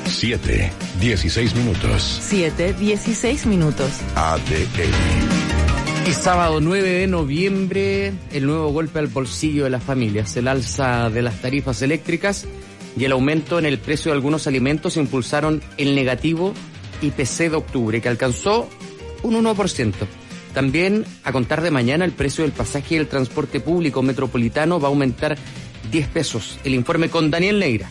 7:16 minutos. 7:16 minutos. ADN. El sábado 9 de noviembre, el nuevo golpe al bolsillo de las familias, el alza de las tarifas eléctricas y el aumento en el precio de algunos alimentos impulsaron el negativo IPC de octubre, que alcanzó un 1%. También, a contar de mañana, el precio del pasaje del transporte público metropolitano va a aumentar 10 pesos. El informe con Daniel Neira.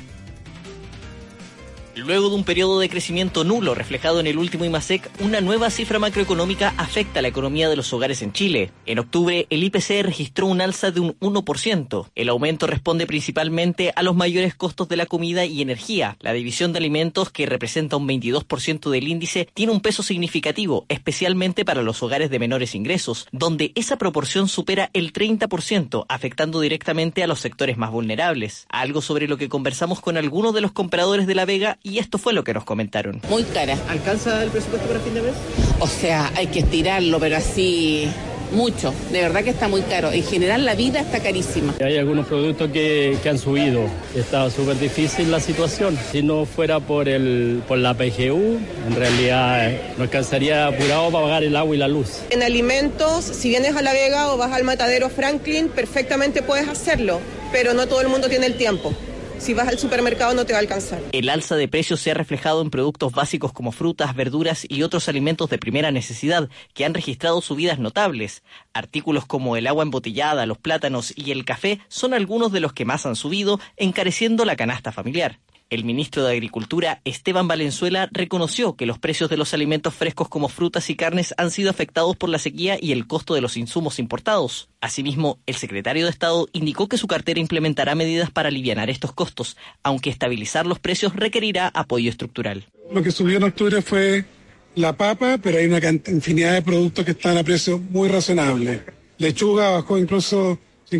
Luego de un periodo de crecimiento nulo reflejado en el último IMASEC, una nueva cifra macroeconómica afecta a la economía de los hogares en Chile. En octubre, el IPC registró un alza de un 1%. El aumento responde principalmente a los mayores costos de la comida y energía. La división de alimentos, que representa un 22% del índice, tiene un peso significativo, especialmente para los hogares de menores ingresos, donde esa proporción supera el 30%, afectando directamente a los sectores más vulnerables. Algo sobre lo que conversamos con algunos de los compradores de La Vega, y esto fue lo que nos comentaron. Muy cara. ¿Alcanza el presupuesto para fin de mes? O sea, hay que estirarlo, pero así mucho. De verdad que está muy caro. En general la vida está carísima. Hay algunos productos que han subido. Está súper difícil la situación. Si no fuera por la PGU, en realidad no alcanzaría apurado para pagar el agua y la luz. En alimentos, si vienes a La Vega o vas al matadero Franklin, perfectamente puedes hacerlo, pero no todo el mundo tiene el tiempo. Si vas al supermercado no te va a alcanzar. El alza de precios se ha reflejado en productos básicos como frutas, verduras y otros alimentos de primera necesidad que han registrado subidas notables. Artículos como el agua embotellada, los plátanos y el café son algunos de los que más han subido, encareciendo la canasta familiar. El ministro de Agricultura, Esteban Valenzuela, reconoció que los precios de los alimentos frescos como frutas y carnes han sido afectados por la sequía y el costo de los insumos importados. Asimismo, el secretario de Estado indicó que su cartera implementará medidas para alivianar estos costos, aunque estabilizar los precios requerirá apoyo estructural. Lo que subió en octubre fue la papa, pero hay una infinidad de productos que están a precios muy razonables. Lechuga bajó incluso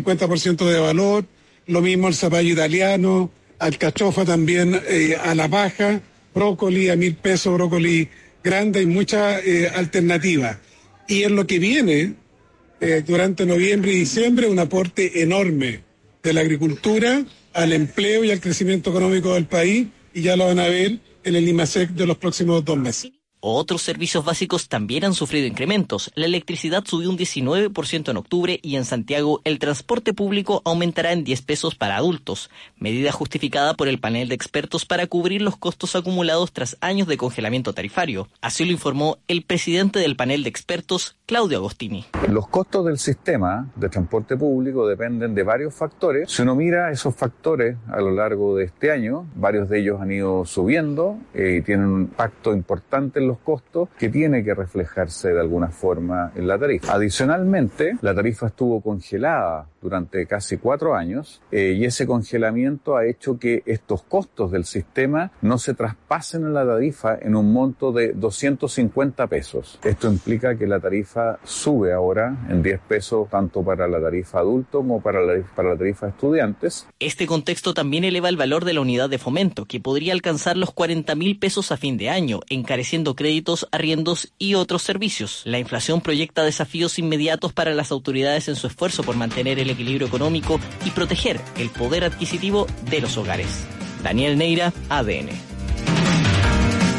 50% de valor, lo mismo el zapallo italiano, alcachofa también a la baja, brócoli a 1.000 pesos, brócoli grande y muchas alternativas. Y en lo que viene, durante noviembre y diciembre, un aporte enorme de la agricultura al empleo y al crecimiento económico del país, y ya lo van a ver en el IMASEC de los próximos 2 meses. Otros servicios básicos también han sufrido incrementos. La electricidad subió un 19% en octubre y en Santiago el transporte público aumentará en 10 pesos para adultos, medida justificada por el panel de expertos para cubrir los costos acumulados tras años de congelamiento tarifario. Así lo informó el presidente del panel de expertos, Claudio Agostini. Los costos del sistema de transporte público dependen de varios factores. Si uno mira esos factores a lo largo de este año, varios de ellos han ido subiendo y tienen un impacto importante en los costos que tiene que reflejarse de alguna forma en la tarifa. Adicionalmente, la tarifa estuvo congelada durante casi 4 años y ese congelamiento ha hecho que estos costos del sistema no se traspasen en la tarifa en un monto de 250 pesos. Esto implica que la tarifa sube ahora en 10 pesos tanto para la tarifa adulto como para la tarifa estudiantes. Este contexto también eleva el valor de la unidad de fomento, que podría alcanzar los 40.000 pesos a fin de año, encareciendo créditos, arriendos y otros servicios. La inflación proyecta desafíos inmediatos para las autoridades en su esfuerzo por mantener el equilibrio económico y proteger el poder adquisitivo de los hogares. Daniel Neira, ADN.